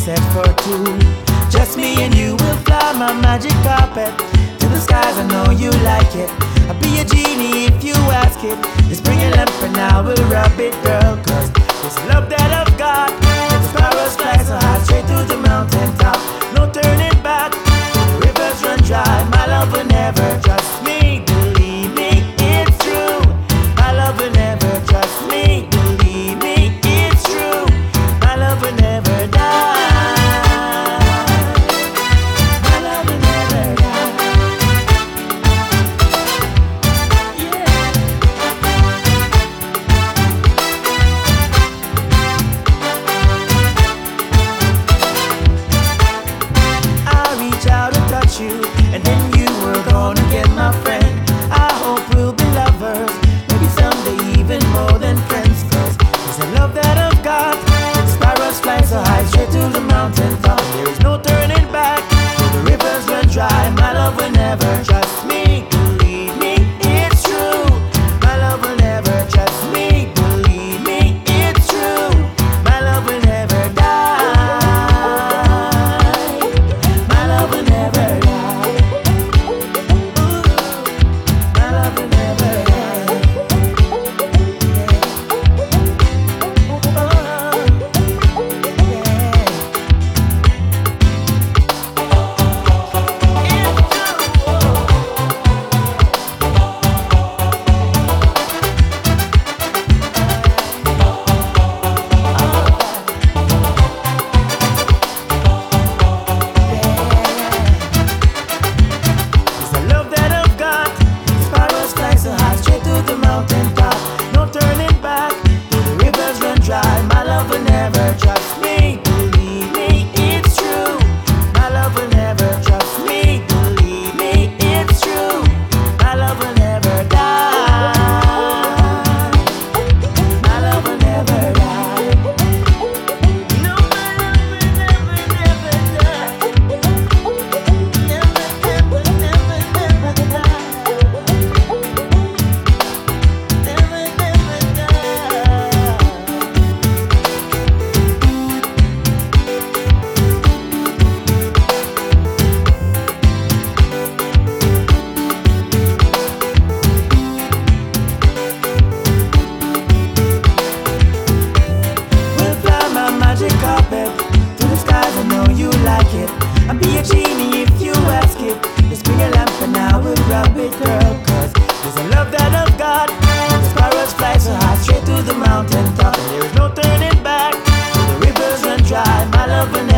set for two. Just me and you will fly my magic carpet to the skies, I know you like it. I'll be a genie if you ask it. Just bring a lamp and I will rub it, girl. Cause this love that I've got, the sparrows fly so high straight to the mountain top. No turning back, the rivers run dry. My love will never, trust me, believe me, it's true. My love will never, trust me, believe me, it's true. My love will never die. My love will never die. Reach out and touch you, and then you were gonna get my friend. I hope we'll be lovers, maybe someday even more than friends. Cause it's the love that I've got. The sparrows fly so high straight to the mountain top. There is no turning back, the rivers run dry. My love will never, trust me, believe me, it's true. My love will never, trust me, believe me, it's true. My love will never die. My love will never, trust me, believe me, it's true. My love will never, trust me, believe me, it's true. My love will never die. My love will never die. No, my love will never, never die. Never, never, never, never die. Never, never die. Carpet to the skies, I know you like it. I'll be a genie if you ask it. Just bring a lamp and I will rub it, girl. Cause there's a love that I've got. The sparrows fly so high straight to the mountain top. There is no turning back, the rivers run dry. My love will never